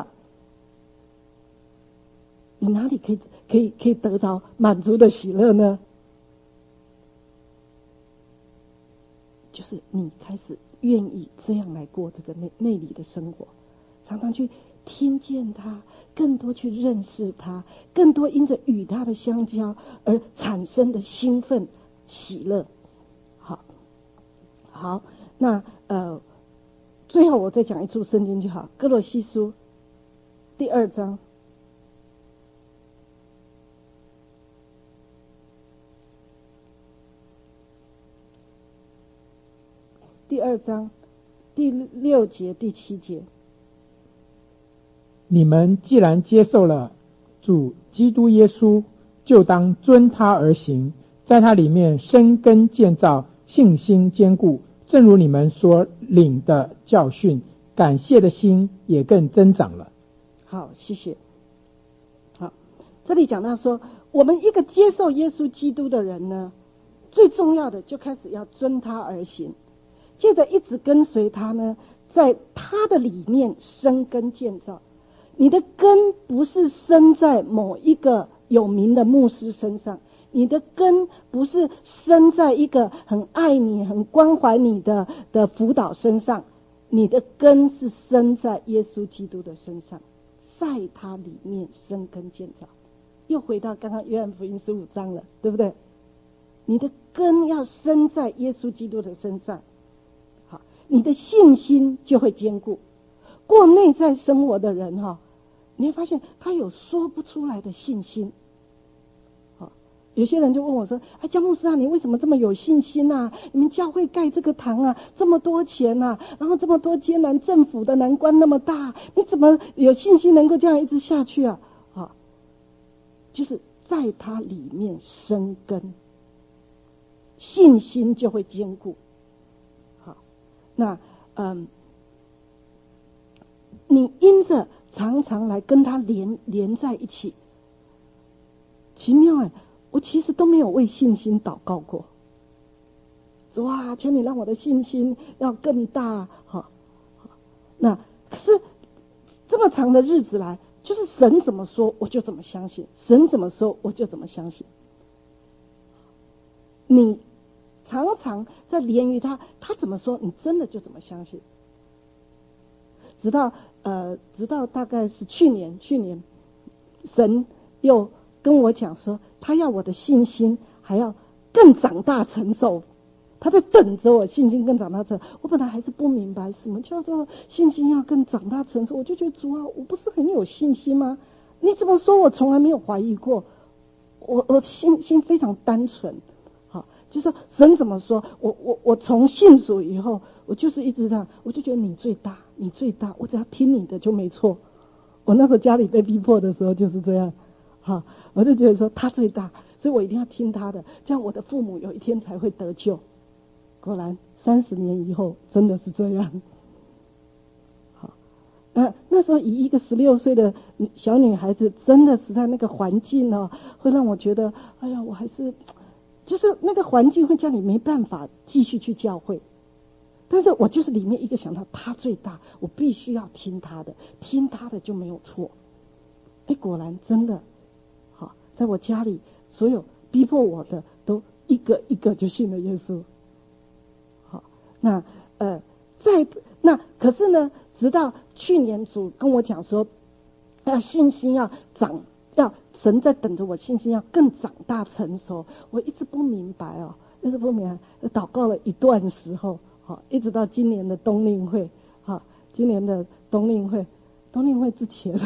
Speaker 1: 你哪里可以可以可以得到满足的喜乐呢？ 就是你开始愿意这样来过这个内内里的生活，常常去听见他，更多去认识他，更多因着与他的相交而产生的兴奋喜乐。好，好，那呃，最后我再讲一处圣经就好，哥罗西书第二章。第二章第六节第七节，
Speaker 2: 你们既然接受了主基督耶稣，就当遵他而行，在他里面生根建造，信心坚固，正如你们所领的教训，感谢的心也更增长了。
Speaker 1: 好，谢谢。好，这里讲到说，我们一个接受耶稣基督的人呢，最重要的就开始要遵他而行，接着一直跟随他呢，在他的里面生根建造。你的根不是生在某一个有名的牧师身上，你的根不是生在一个很爱你很关怀你的的辅导身上，你的根是生在耶稣基督的身上，在他里面生根建造。又回到刚刚约翰福音十五章了，对不对？你的根要生在耶稣基督的身上，好，你的信心就会坚固。过内在生活的人哈，你会发现他有说不出来的信心。好，有些人就问我说：“哎，江牧师啊，你为什么这么有信心啊？你们教会盖这个堂啊，这么多钱啊，然后这么多艰难，政府的难关那么大，你怎么有信心能够这样一直下去啊？”好，就是在他里面生根，信心就会坚固。好，那嗯，你因着常常来跟他连连在一起，奇妙哎！我其实都没有为信心祷告过。哇，求你让我的信心要更大，好，那可是这么长的日子来，就是神怎么说我就怎么相信，神怎么说我就怎么相信。你常常在连于他，他怎么说，你真的就怎么相信。直到呃，直到大概是去年，去年神又跟我讲说，他要我的信心还要更长大成熟，他在等着我信心更长大成熟。我本来还是不明白什么叫做信心要更长大成熟，我就觉得主啊，我不是很有信心吗？你怎么说我从来没有怀疑过，我我信心非常单纯。好，就是说神怎么说，我我我从信主以后，我就是一直这样，我就觉得你最大，你最大，我只要听你的就没错。我那时候家里被逼迫的时候就是这样，好，我就觉得说他最大，所以我一定要听他的，这样我的父母有一天才会得救。果然三十年以后真的是这样。好，那那时候以一个十六岁的小女孩子，真的是在那个环境呢、哦，会让我觉得，哎呀，我还是就是那个环境会叫你没办法继续去教会。但是我就是里面一个想到他最大，我必须要听他的，听他的就没有错。哎，果然真的，好，在我家里所有逼迫我的都一个一个就信了耶稣。好，那呃，在那可是呢，直到去年主跟我讲说，要信心要长，要神在等着我信心要更长大成熟。我一直不明白哦，一直不明白，祷告了一段时候。好，一直到今年的冬令会，好，今年的冬令会，冬令会之前，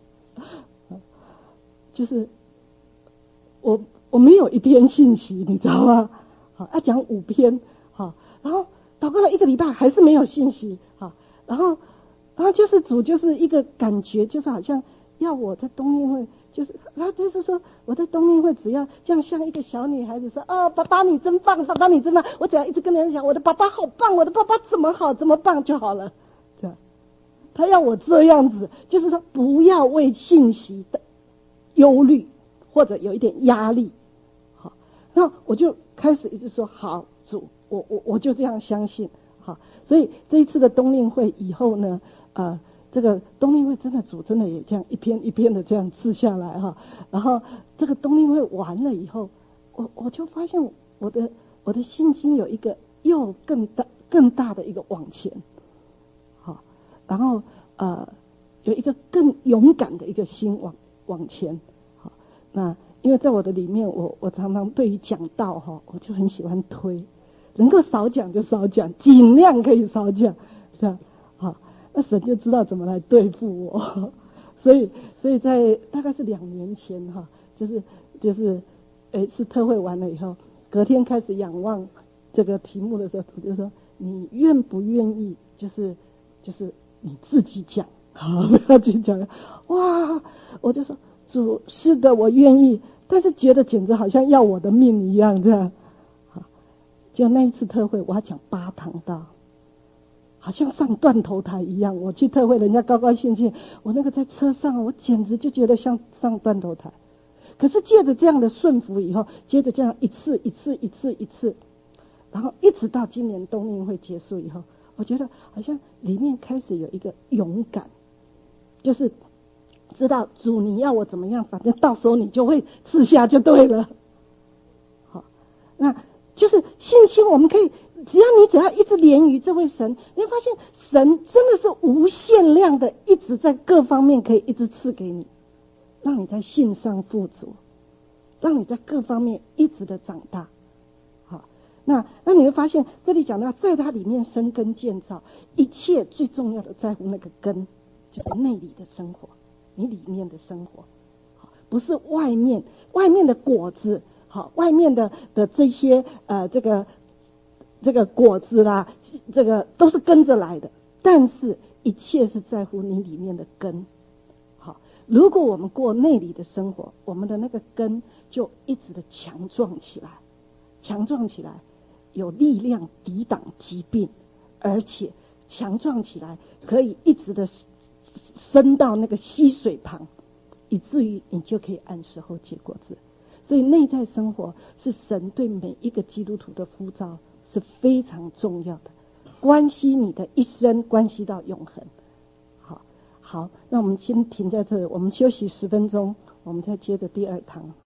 Speaker 1: 就是我我没有一篇信息，你知道吗？好，要讲五篇，好，然后祷告了一个礼拜还是没有信息，好，然后然后就是主就是一个感觉，就是好像要我在冬令会。就是他就是说我在冬令会只要这样像一个小女孩子说啊、哦，爸爸你真棒，爸爸你真棒，我只要一直跟人讲我的爸爸好棒，我的爸爸怎么好怎么棒就好了。这样他要我这样子，就是说不要为信息的忧虑或者有一点压力。好，那我就开始一直说好主，我我我就这样相信。好，所以这一次的冬令会以后呢，呃。这个冬令会真的主真的也这样一篇一篇的这样刺下来哈，然后这个冬令会完了以后，我我就发现我的我的信心有一个又更大更大的一个往前，好，然后呃有一个更勇敢的一个心往往前，好，那因为在我的里面，我我常常对于讲道哈，我就很喜欢推，能够少讲就少讲，尽量可以少讲，这样好，那神就知道怎么来对付我，所以所以在大概是两年前哈，就是就是诶是特会完了以后，隔天开始仰望这个题目的时候，我就说你愿不愿意，就是就是你自己讲，好，不要去讲，哇，我就说主是的，我愿意，但是觉得简直好像要我的命一样，这样，好，就那一次特会，我要讲八堂道，好像上断头台一样。我去特会，人家高高兴兴，我那个在车上，我简直就觉得像上断头台。可是借着这样的顺服以后，接着这样一次一次一次一次，然后一直到今年冬令会结束以后，我觉得好像里面开始有一个勇敢，就是知道主你要我怎么样，反正到时候你就会赐下就对了。好，那就是信心，我们可以只要你只要一直连于这位神，你会发现神真的是无限量的，一直在各方面可以一直赐给你，让你在信上富足，让你在各方面一直的长大。好，那那你会发现这里讲到在它里面生根建造，一切最重要的在乎那个根，就是内里的生活，你里面的生活，不是外面外面的果子，好，外面的的这些呃这个这个果子啦，这个都是跟着来的，但是一切是在乎你里面的根。好，如果我们过内里的生活，我们的那个根就一直的强壮起来，强壮起来，有力量抵挡疾病，而且强壮起来可以一直的升到那个溪水旁，以至于你就可以按时候结果子。所以内在生活是神对每一个基督徒的呼召，是非常重要的，关系你的一生，关系到永恒。好，好，那我们先停在这里，我们休息十分钟，我们再接着第二堂。